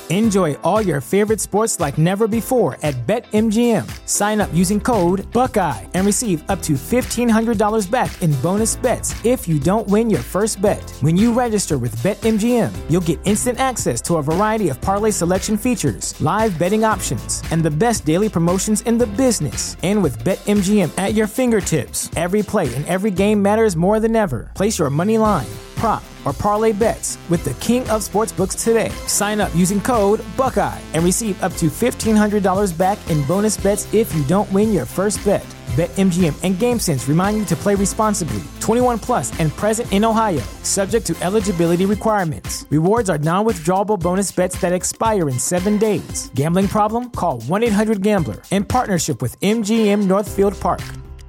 Enjoy all your favorite sports like never before at BetMGM. Sign up using code Buckeye and receive up to $1,500 back in bonus bets if you don't win your first bet. When you register with BetMGM, you'll get instant access to a variety of parlay selection features, live betting options, and the best daily promotions in the business. And with BetMGM at your fingertips, every play and every game matters more than ever. Place your money line, prop, or parlay bets with the king of sportsbooks today. Sign up using code Buckeye and receive up to $1,500 back in bonus bets if you don't win your first bet. BetMGM and GameSense remind you to play responsibly. 21 plus and present in Ohio, subject to eligibility requirements. Rewards are non-withdrawable bonus bets that expire in 7 days. Gambling problem? Call 1-800-GAMBLER. In partnership with MGM Northfield Park.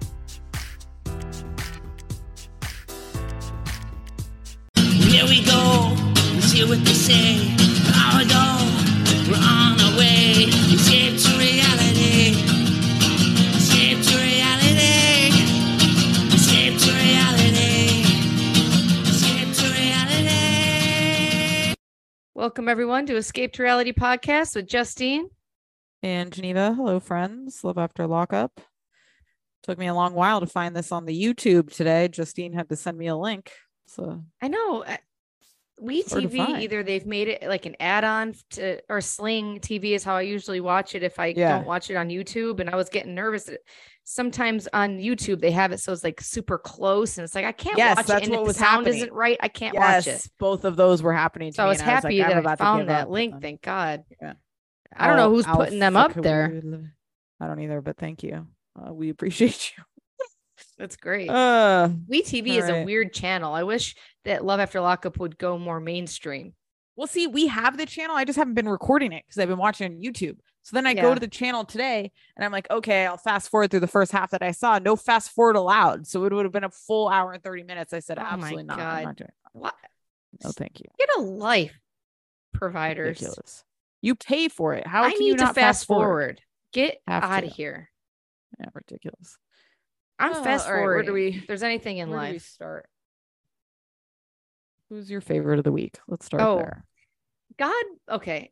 Here we go, let's hear what they say. Power go, we're on our way. Escape to reality. Escape to reality. Escape to reality. Escape to reality. Welcome everyone to Escape to Reality podcast with Justine and Geneva. Hello, friends. Love After Lockup. Took me a long while to find this on the YouTube today. Justine had to send me a link. So I know WeTV, either they've made it like an add-on to, or Sling TV is how I usually watch it if I don't watch it on YouTube. And I was getting nervous that sometimes on YouTube they have it so it's like super close and it's like I can't watch it, and if the sound isn't right, I can't watch it. Both of those were happening to so me. I was happy that I found that link. Thank God. Yeah. I don't know who's putting them up there. I don't either, but thank you. We appreciate you. That's great. WeTV is a weird channel. I wish that Love After Lockup would go more mainstream. Well, see, we have the channel. I just haven't been recording it because I've been watching on YouTube. So then I go to the channel today and I'm like, okay, I'll fast forward through the first half that I saw. No fast forward allowed. So it would have been a full hour and 30 minutes. I said, absolutely not. I'm not doing it. What? No, thank you. Get a life, providers. Ridiculous. You pay for it. How I can need you to not fast forward? Get out of here. Yeah, ridiculous. I'm fast forward. Where do we? If there's anything in where life. Do we start? Who's your favorite of the week? Let's start there. God. Okay.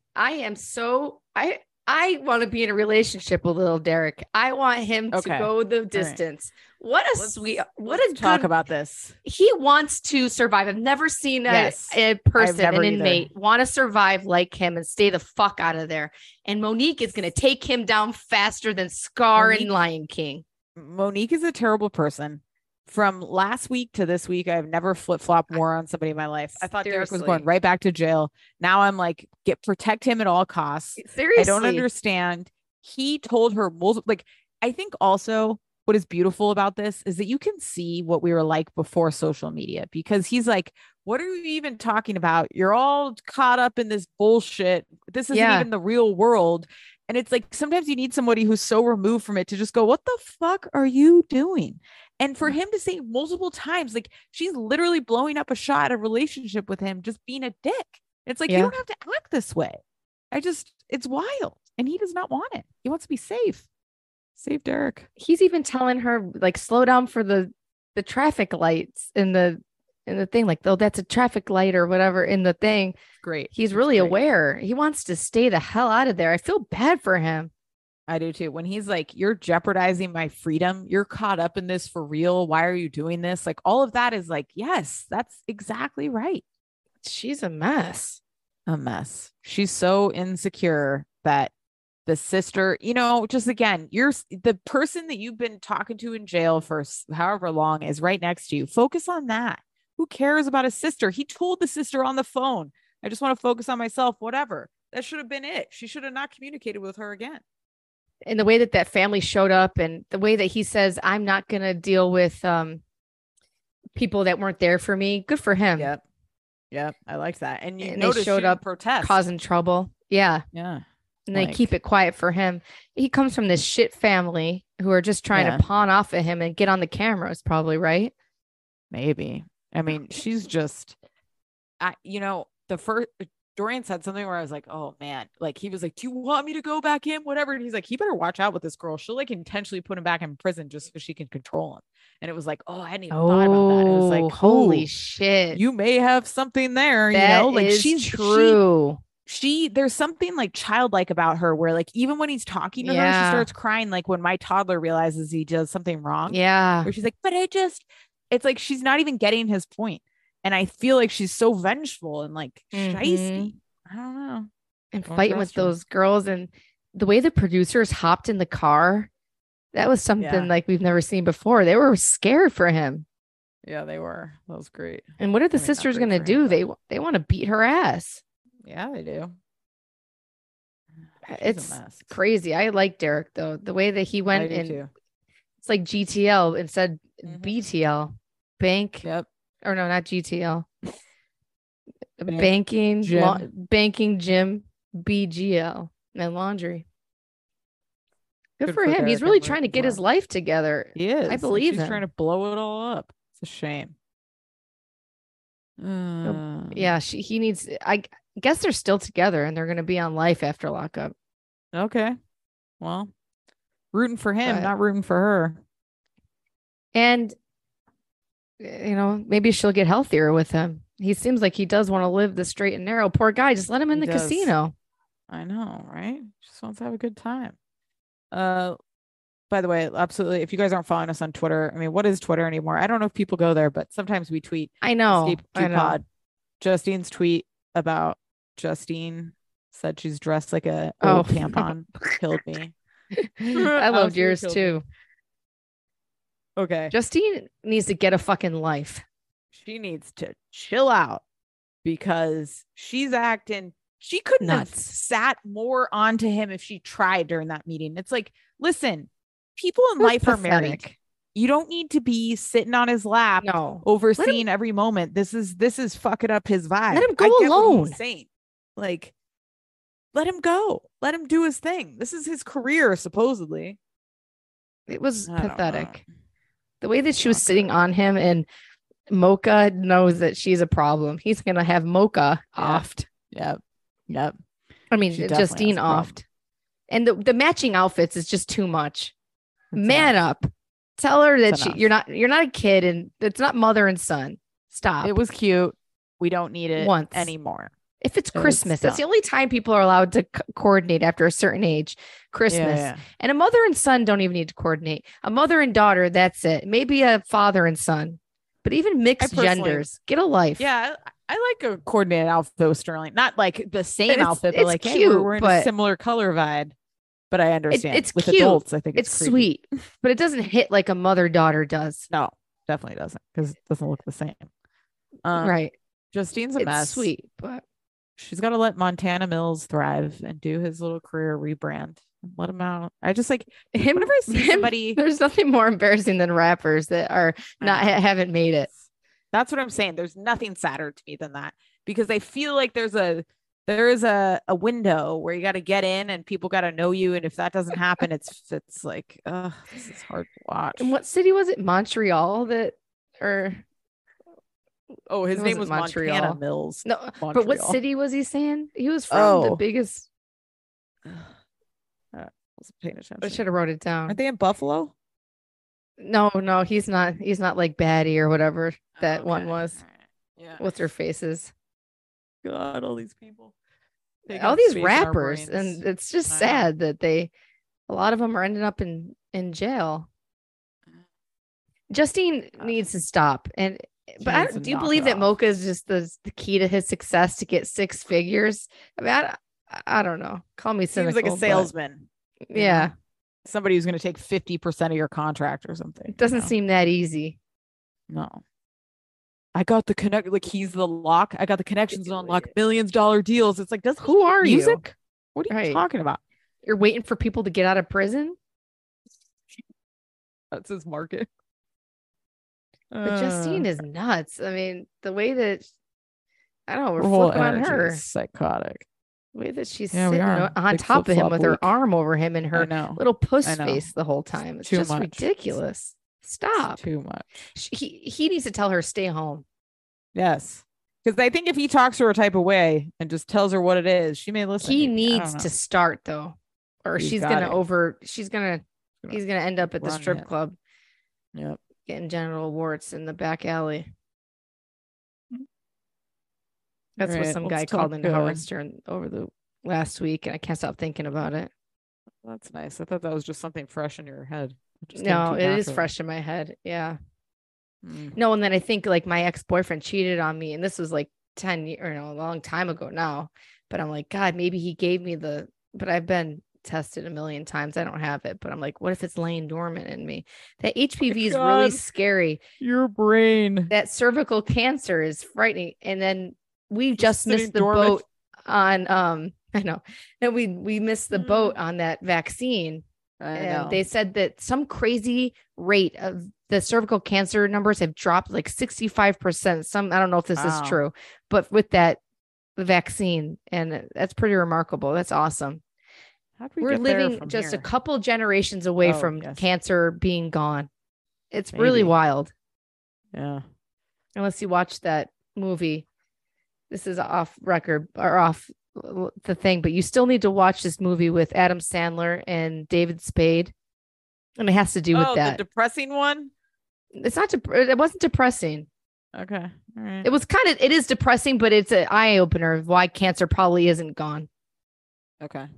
I want to be in a relationship with little Derek. I want him to go the distance. Right. What a talk about this. He wants to survive. I've never seen a person, an inmate, want to survive like him and stay the fuck out of there. And Monique is going to take him down faster than Scar and Lion King. Monique is a terrible person. From last week to this week, I've never flip-flopped more on somebody in my life. I thought Derek was going right back to jail. Now I'm like, protect him at all costs. Seriously. I don't understand. He told her I think also what is beautiful about this is that you can see what we were like before social media, because he's like, what are you even talking about? You're all caught up in this bullshit. This isn't even the real world. And it's like, sometimes you need somebody who's so removed from it to just go, what the fuck are you doing? And for him to say multiple times, like, she's literally blowing up a shot at a relationship with him, just being a dick. It's like, you don't have to act this way. It's wild. And he does not want it. He wants to be safe. Save Derek. He's even telling her, like, slow down for the traffic lights in the thing, like, oh, that's a traffic light or whatever in the thing. Great. He's really aware. He wants to stay the hell out of there. I feel bad for him. I do too. When he's like, you're jeopardizing my freedom. You're caught up in this for real. Why are you doing this? Like, all of that is like, yes, that's exactly right. She's a mess. A mess. She's so insecure that the sister, just again, you're the person that you've been talking to in jail for however long is right next to you. Focus on that. Who cares about his sister? He told the sister on the phone, I just want to focus on myself, whatever. That should have been it. She should have not communicated with her again. And the way that family showed up and the way that he says, I'm not going to deal with people that weren't there for me. Good for him. Yep. I liked that. And they showed up protest, causing trouble. Yeah. Yeah. And they keep it quiet for him. He comes from this shit family who are just trying to pawn off of him and get on the cameras, probably, right? Maybe. I mean, she's just, the first, Dorian said something where I was like, oh man, like he was like, do you want me to go back in? Whatever. And he's like, he better watch out with this girl. She'll like intentionally put him back in prison just so she can control him. And it was like, oh, I hadn't even thought about that. It was like, holy shit. You may have something there, that like is she's true. there's something like childlike about her where like even when he's talking to her, she starts crying. Like when my toddler realizes he does something wrong. Yeah. Where she's like, but it's like she's not even getting his point. And I feel like she's so vengeful and like shysty. I don't know. And fighting with those girls, and the way the producers hopped in the car, that was something like we've never seen before. They were scared for him. Yeah, they were. That was great. And what are the sisters going to do? They want to beat her ass. Yeah, they do. It's crazy. I like Derek though. The way that he went and it's like GTL instead BTL. Bank. Yep. Or no, not GTL. Banking gym, BGL, and laundry. Good for him. He's really trying to get his life together. He is. I believe he's trying to blow it all up. It's a shame. Yeah, he needs. I guess they're still together, and they're going to be on life after lockup. Okay. Well, rooting for him, not rooting for her. And maybe she'll get healthier with him. He seems like he does want to live the straight and narrow. Poor guy, just let him in the casino. I know, right? Just wants to have a good time. By the way, absolutely. If you guys aren't following us on Twitter, I mean, what is Twitter anymore? I don't know if people go there, but sometimes we tweet. I know. Escape to Pod. Justine's tweet about Justine said she's dressed like a old tampon killed me. I loved yours too. Okay. Justine needs to get a fucking life. She needs to chill out because she's acting. She couldn't have sat more onto him if she tried during that meeting. It's like, listen, people in life are married. You don't need to be sitting on his lap, overseeing every moment. This is fucking up his vibe. Let him go alone. Like, let him go. Let him do his thing. This is his career, supposedly. It was pathetic. The way that she was sitting on him, and Mocha knows that she's a problem. He's going to have Mocha offed. Yep. I mean, Justine offed. And the matching outfits is just too much. Man up. Tell her that you're not a kid, and it's not mother and son. Stop. It was cute. We don't need it anymore. If it's Christmas, that's the only time people are allowed to coordinate after a certain age. Christmas. Yeah. And a mother and son don't even need to coordinate. A mother and daughter, that's it. Maybe a father and son. But even mixed genders, get a life. Yeah, I like a coordinated outfit with Sterling. Not like the same outfit, but like, cute, hey, we're in a similar color vibe. But I understand. It's with cute. Adults, I think it's sweet. But it doesn't hit like a mother-daughter does. No, definitely doesn't, because it doesn't look the same. Right. Justine's a mess. It's sweet, but she's got to let Montana Mills thrive and do his little career rebrand. Let him out. I just like him. Whenever I see somebody, there's nothing more embarrassing than rappers that are haven't made it. That's what I'm saying. There's nothing sadder to me than that, because I feel like there is a window where you got to get in and people got to know you, and if that doesn't happen, it's like, this is hard to watch. And what city was it? Montreal his name was Montana Mills. No, Montreal. But what city was he saying? He was from the biggest. I wasn't paying attention. I should have wrote it down. Are they in Buffalo? No, he's not. He's not like Batty or whatever that one was. Yeah. What's their faces? God, all these people. All these rappers, and it's just sad that a lot of them are ending up in jail. Justine needs to stop, but do you believe that Mocha is just the key to his success to get 6 figures? I mean, I don't know. Call me cynical. Seems like a salesman. Yeah. Somebody who's going to take 50% of your contract or something. It doesn't seem that easy. No. I got the connect, like he's the lock. I got the connections to unlock $millions deals. It's like, who are you? What are you talking about? You're waiting for people to get out of prison? That's his market. But Justine is nuts. I mean, the way that we're flipping on her. Psychotic. The way that she's sitting on top of him with her arm over him and her little puss face the whole time. It's just ridiculous. Stop. It's too much. He needs to tell her stay home. Yes. Because I think if he talks to her type of way and just tells her what it is, she may listen. He needs to start though, or he's gonna end up at the strip club. Yep. Getting genital warts in the back alley. That's what some guy called into Howard Stern over the last week, and I can't stop thinking about it. That's nice. I thought that was just something fresh in your head. No, it is fresh in my head. Yeah. No, and then I think like my ex-boyfriend cheated on me, and this was like 10 years, or no, a long time ago now. But I'm like, God, maybe he gave me but I've been tested a million times. I don't have it, but I'm like, what if it's laying dormant in me? That HPV is really scary. Your brain. That cervical cancer is frightening. And then we just missed the boat on I know that we missed the boat on that vaccine. And they said that some crazy rate of the cervical cancer numbers have dropped like 65%. I don't know if this is true, but with the vaccine, and that's pretty remarkable. That's awesome. We're living just a couple generations away from cancer being gone. It's really wild. Yeah. Unless you watch that movie. This is off record or off the thing, but you still need to watch this movie with Adam Sandler and David Spade. And it has to do with that. The depressing one? It's not, it wasn't depressing. Okay. All right. It is depressing, but it's an eye opener of why cancer probably isn't gone. Okay.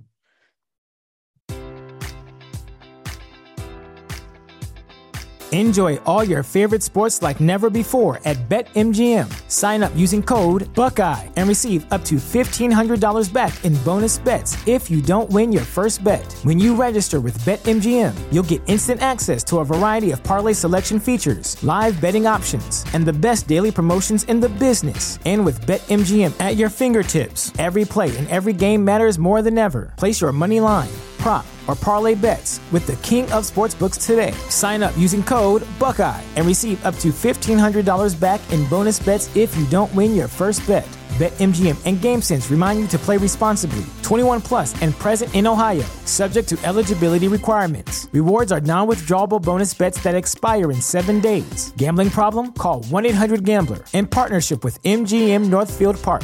Enjoy all your favorite sports like never before at BetMGM. Sign up using code Buckeye and receive up to $1,500 back in bonus bets if you don't win your first bet. When you register with BetMGM, you'll get instant access to a variety of parlay selection features, live betting options, and the best daily promotions in the business. And with BetMGM at your fingertips, every play and every game matters more than ever. Place your money line, prop, or parlay bets with the king of sportsbooks today. Sign up using code Buckeye and receive up to $1,500 back in bonus bets if you don't win your first bet. BetMGM and GameSense remind you to play responsibly. 21 plus and present in Ohio, subject to eligibility requirements. Rewards are non-withdrawable bonus bets that expire in 7 days. Gambling problem? Call 1-800-GAMBLER. In partnership with MGM Northfield Park.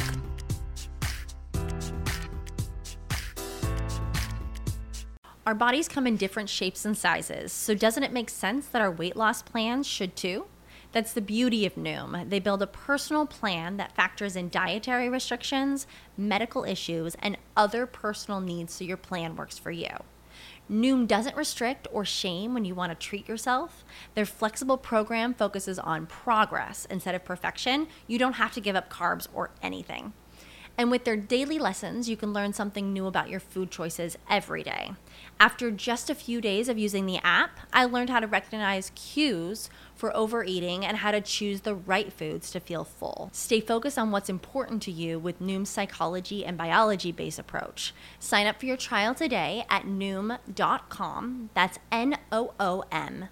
Our bodies come in different shapes and sizes, so doesn't it make sense that our weight loss plans should too? That's the beauty of Noom. They build a personal plan that factors in dietary restrictions, medical issues, and other personal needs so your plan works for you. Noom doesn't restrict or shame when you want to treat yourself. Their flexible program focuses on progress instead of perfection. You don't have to give up carbs or anything. And with their daily lessons, you can learn something new about your food choices every day. After just a few days of using the app, I learned how to recognize cues for overeating and how to choose the right foods to feel full. Stay focused on what's important to you with Noom's psychology and biology-based approach. Sign up for your trial today at Noom.com. That's Noom.com.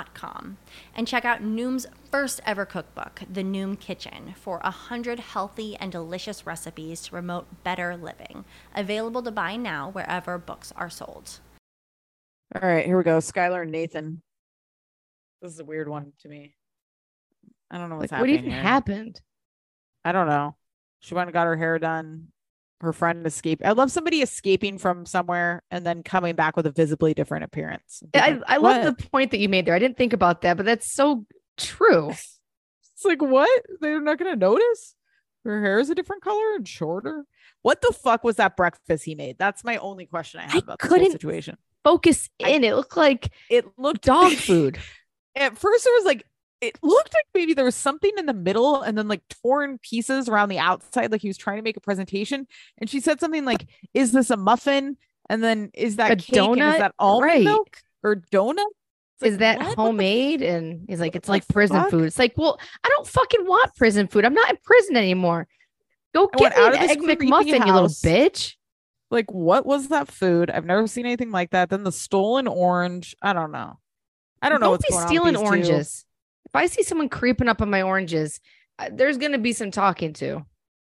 And check out Noom's first ever cookbook, The Noom Kitchen, for 100 healthy and delicious recipes to promote better living. Available to buy now wherever books are sold. All right, here we go. Skylar and Nathan. This is a weird one to me. I don't know what's happening. What even happened? I don't know. She went and got her hair done. Her friend escaped. I love somebody escaping from somewhere and then coming back with a visibly different appearance. I love the point that you made there. I didn't think about that, but that's so true. It's like, what? They're not going to notice? Her hair is a different color and shorter. What the fuck was that breakfast he made? That's my only question I have about this whole situation. Focus in. It looked like dog food. At first, it looked like maybe there was something in the middle and then like torn pieces around the outside, like he was trying to make a presentation. And she said something like, "Is this a muffin?" And then, "Is that a cake? Donut? And is that almond milk or donut? Is that homemade?" And he's like, "It's like prison food." It's like, well, I don't fucking want prison food. I'm not in prison anymore. Go get me an Egg McMuffin, you little bitch. Like, what was that food? I've never seen anything like that. Then the stolen orange. I don't know. Don't be stealing oranges. If I see someone creeping up on my oranges, there's going to be some talking to.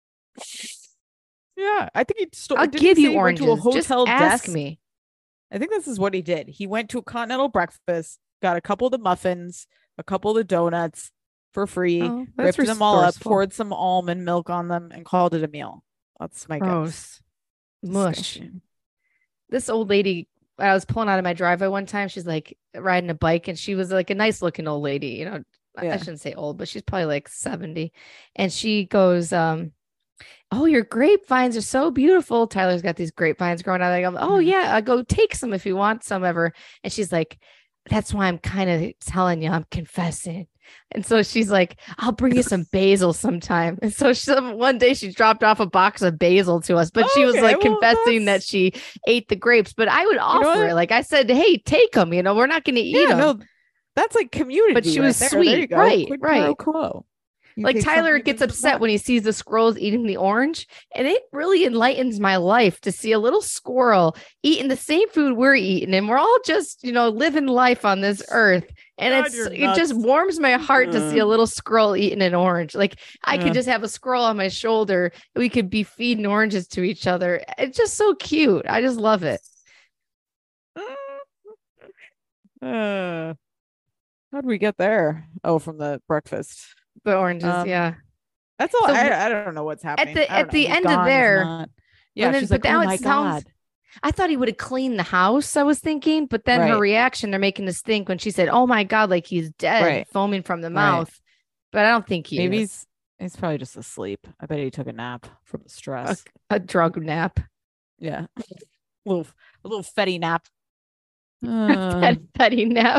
Yeah, I think he stole. I'll give you oranges. To a hotel Just ask desk. Me. I think this is what he did. He went to a continental breakfast, got a couple of the muffins, a couple of the donuts for free, ripped them all up, poured some almond milk on them, and called it a meal. That's my guess. Mush. This old lady, I was pulling out of my driveway one time. She's like riding a bike, and she was like a nice looking old lady. You know, I shouldn't say old, but she's probably like 70. And she goes, oh, your grapevines are so beautiful. Tyler's got these grapevines growing out. I go, oh yeah, I go take some if you want some ever. And she's like, that's why I'm kind of telling you, I'm confessing. And so she's like, I'll bring you some basil sometime. And so one day she dropped off a box of basil to us, but she was like confessing that she ate the grapes. But I would offer it. Like I said, hey, take them. We're not going to eat them. No, that's like community. But she was sweet. Right. Like Tyler gets upset when he sees the squirrels eating the orange. And it really enlightens my life to see a little squirrel eating the same food we're eating. And we're all just, living life on this earth. And it just warms my heart to see a little squirrel eating an orange. Like I could just have a squirrel on my shoulder. We could be feeding oranges to each other. It's just so cute. I just love it. How'd we get there? Oh, from the breakfast. The oranges, yeah. That's all. So, I don't know what's happening. At the end of there. Yeah, she's like, oh my God. I thought he would have cleaned the house, I was thinking. But then her reaction, they're making us think when she said, oh my God, like he's dead, foaming from the mouth. But I don't think maybe is. He's probably just asleep. I bet he took a nap from the stress. A drug nap. Yeah. a little fetty nap. Fetty nap.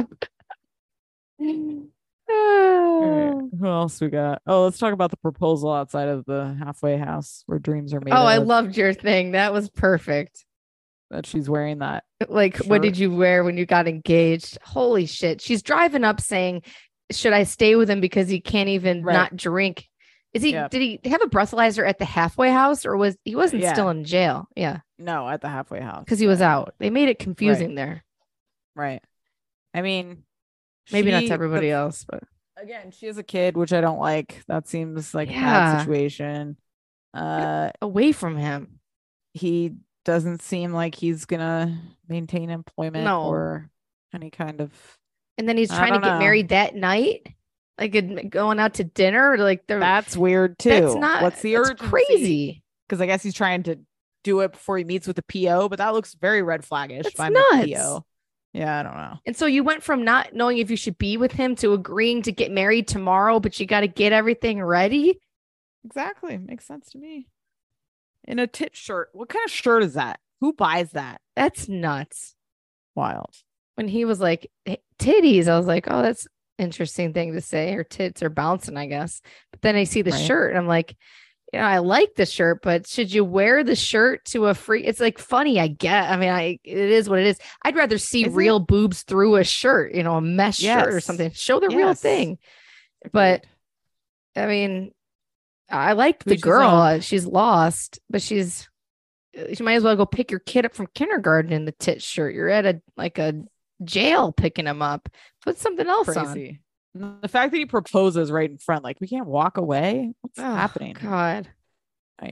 Right. Who else we got? Oh, let's talk about the proposal outside of the halfway house where dreams are made. Oh, I loved your thing. That was perfect. That she's wearing that. Like, shirt. What did you wear when you got engaged? Holy shit. She's driving up saying, should I stay with him because he can't even not drink? Did he have a breathalyzer at the halfway house or he wasn't still in jail? Yeah. No, at the halfway house. Because he was out. They made it confusing there. Right. I mean, maybe not to everybody else, but again, she has a kid, which I don't like. That seems like a bad situation. Away from him. He doesn't seem like he's gonna maintain employment or any kind of. And then he's trying to get married that night, like going out to dinner. Like that's weird too. That's not. What's the urgency? Crazy. Because I guess he's trying to do it before he meets with the PO, but that looks very red flaggish. That's nuts. PO. Yeah, I don't know. And so you went from not knowing if you should be with him to agreeing to get married tomorrow, but you got to get everything ready. Exactly. Makes sense to me. In a tit shirt. What kind of shirt is that? Who buys that? That's nuts. Wild. When he was like, hey, titties, I was like, oh, that's an interesting thing to say. Her tits are bouncing, I guess. But then I see the shirt and I'm like, I like the shirt, but should you wear the shirt to a free? It's like funny, I get. I mean, it is what it is. I'd rather see real boobs through a shirt, a mesh shirt or something. Show the real thing. But I mean, I liked the girl. She's lost, but she might as well go pick your kid up from kindergarten in the tit shirt. You're at a jail picking him up. Put something else on. The fact that he proposes right in front, like we can't walk away. What's happening? God. Nightmare.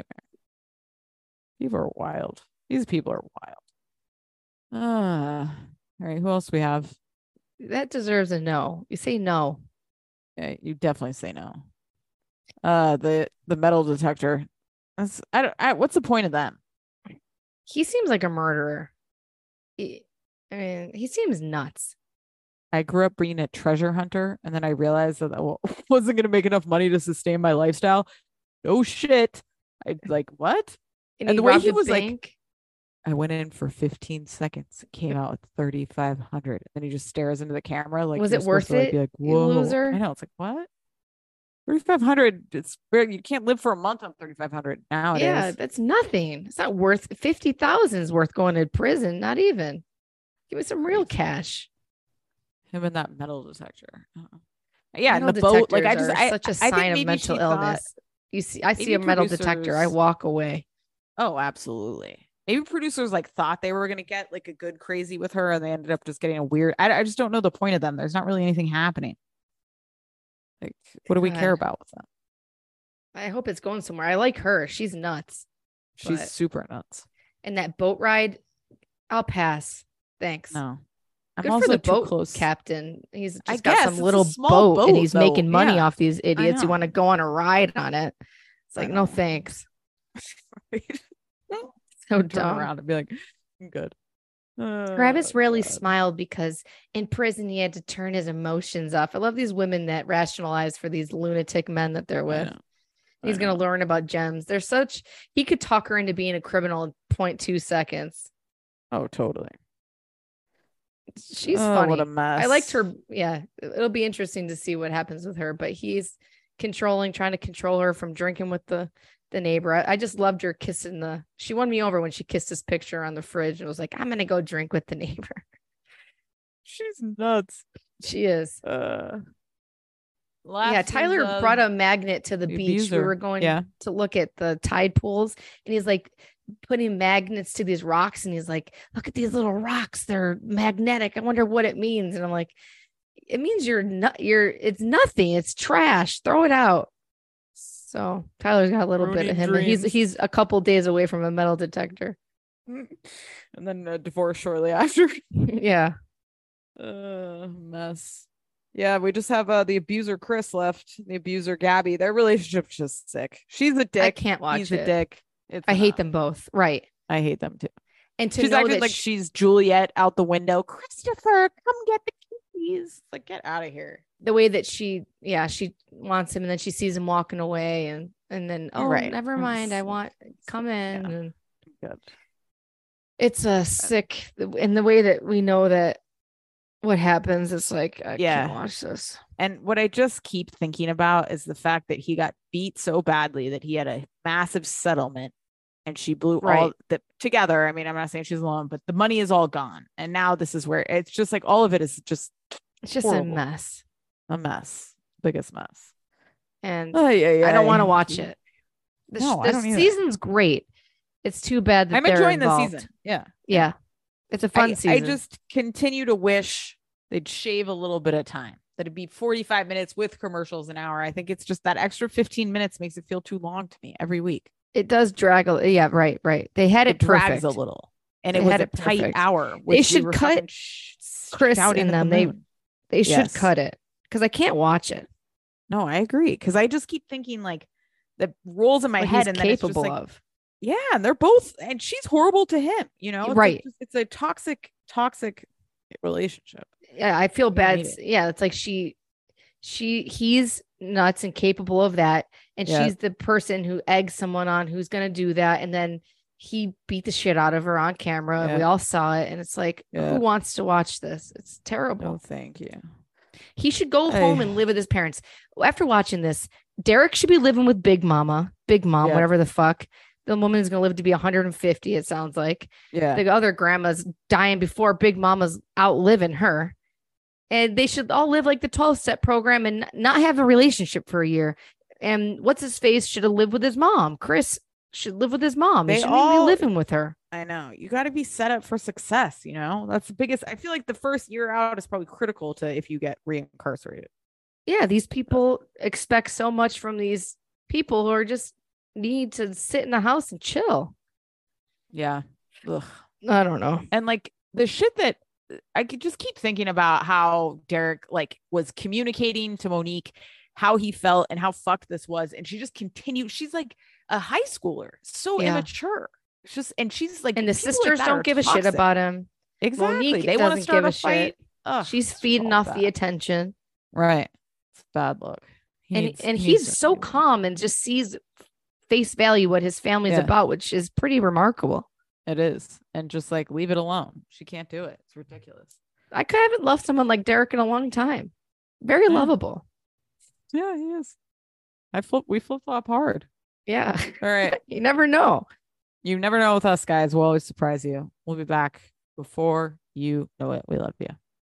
People are wild. These people are wild. All right. Who else we have? That deserves a no. You say no. Yeah, you definitely say no. The metal detector. What's the point of them? He seems like a murderer. He seems nuts. I grew up being a treasure hunter, and then I realized that I wasn't going to make enough money to sustain my lifestyle. No shit. I like what? And the way he was like, I went in for 15 seconds, came out with 3,500, and then he just stares into the camera like, was it worth it? Be like, whoa, loser. I know. It's like, what? 3,500. It's very, you can't live for a month on 3,500 nowadays. Yeah, that's nothing. It's not worth 50,000 is worth going to prison. Not even. Give me some real cash. Him and that metal detector. Yeah, and the boat. Like such a sign of mental illness. I see a metal detector, I walk away. Oh, absolutely. Maybe producers thought they were gonna get like a good crazy with her, and they ended up just getting a weird. I just don't know the point of them. There's not really anything happening. Like, what do we care about with them? I hope it's going somewhere. I like her. She's nuts. She's super nuts. And that boat ride, I'll pass. Thanks. No. Good for the boat captain. He's just got some little boat and he's making money off these idiots who want to go on a ride on it. It's like, no thanks. So dumb. Turn around and be like, I'm good. Travis rarely smiled because in prison he had to turn his emotions off. I love these women that rationalize for these lunatic men that they're with. He's going to learn about gems. He could talk her into being a criminal in 0.2 seconds. Oh, totally. She's funny. What a mess. I liked her. Yeah. It'll be interesting to see what happens with her, but he's trying to control her from drinking with the neighbor. I just loved her kissing she won me over when she kissed his picture on the fridge and was like, I'm going to go drink with the neighbor. She's nuts. She is. Tyler brought a magnet to the beach. Abuser. We were going to look at the tide pools, and he's like putting magnets to these rocks, and he's like, look at these little rocks. They're magnetic. I wonder what it means. And I'm like, it means it's nothing. It's trash. Throw it out. So Tyler's got a little bit of him. And he's a couple days away from a metal detector. And then a divorce shortly after. Yeah. Mess. Yeah, we just have the abuser Chris left, the abuser Gabby. Their relationship's just sick. She's a dick. I can't watch He's it. a dick. I hate them both. Right. I hate them too. And she's acting like she's Juliet out the window. Christopher, come get the keys. Like, get out of here. The way that she wants him, and then she sees him walking away, and then never mind. I want come in. Yeah. And good. It's a sick in the way that we know that what happens. It's like I can't watch this. And what I just keep thinking about is the fact that he got beat so badly that he had a massive settlement, and she blew all that together. I mean, I'm not saying she's alone, but the money is all gone, and now this is where it's just like all of it is just horrible. A mess, biggest mess. And I don't want to watch it. The season's great. It's too bad that I'm enjoying the season. Yeah. It's a fun season. I just continue to wish they'd shave a little bit of time. That it'd be 45 minutes with commercials an hour. I think it's just that extra 15 minutes makes it feel too long to me every week. It does drag. Yeah, right. They had it drags perfect. a little, and it was a tight hour. They should cut Chris and them. They should cut it because I can't watch it. No, I agree. Because I just keep thinking like the roles in my head, and then it's just like, yeah, and they're both, and she's horrible to him. You know, it's a toxic relationship. Yeah, I feel bad. Yeah, it's like he's nuts and capable of that, and she's the person who eggs someone on who's going to do that, and then he beat the shit out of her on camera. We all saw it, and it's like, who wants to watch this? It's terrible. No, thank you. He should go home and live with his parents. After watching this, Derek should be living with Big Mom, whatever the fuck. The woman is going to live to be 150. It sounds like. Yeah. The other grandma's dying before Big Mama's outliving her. And they should all live like the 12-step program and not have a relationship for a year. And what's his face should have lived with his mom. Chris should live with his mom. They shouldn't be living with her. I know. You got to be set up for success. You know, that's the biggest. I feel like the first year out is probably critical to if you get reincarcerated. Yeah. These people expect so much from these people who are just need to sit in the house and chill. Yeah. Ugh. I don't know. And like the shit that I could just keep thinking about how Derek like was communicating to Monique how he felt and how fucked this was, and she just continued. She's like a high schooler, so immature. It's just, and she's like, and the sisters don't give a shit about him. Exactly. Monique they want to start a fight. She's feeding off the attention. Right. It's bad luck. And he's so calm and just sees face value what his family's about, which is pretty remarkable. It is. And just like leave it alone. She can't do it. It's ridiculous. I haven't loved someone like Derek in a long time. Very lovable. Yeah, he is. We flip flop hard. Yeah. All right. You never know. You never know with us, guys. We'll always surprise you. We'll be back before you know it. We love you.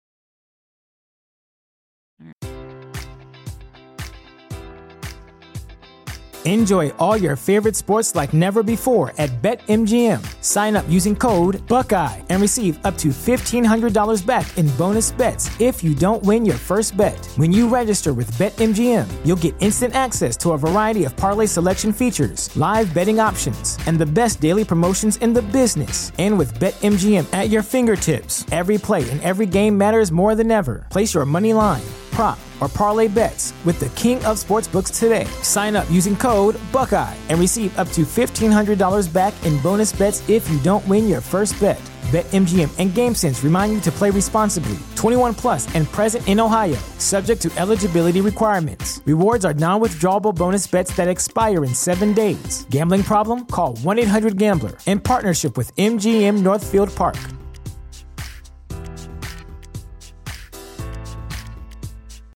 Enjoy all your favorite sports like never before at BetMGM. Sign up using code Buckeye and receive up to $1,500 back in bonus bets if you don't win your first bet. When you register with BetMGM, you'll get instant access to a variety of parlay selection features, live betting options, and the best daily promotions in the business. And with BetMGM at your fingertips, every play and every game matters more than ever. Place your money line, prop, or parlay bets with the king of sportsbooks today. Sign up using code Buckeye and receive up to $1,500 back in bonus bets if you don't win your first bet. BetMGM and GameSense remind you to play responsibly. 21 plus and present in Ohio, subject to eligibility requirements. Rewards are non-withdrawable bonus bets that expire in 7 days. Gambling problem? Call 1-800-GAMBLER. In partnership with MGM Northfield Park.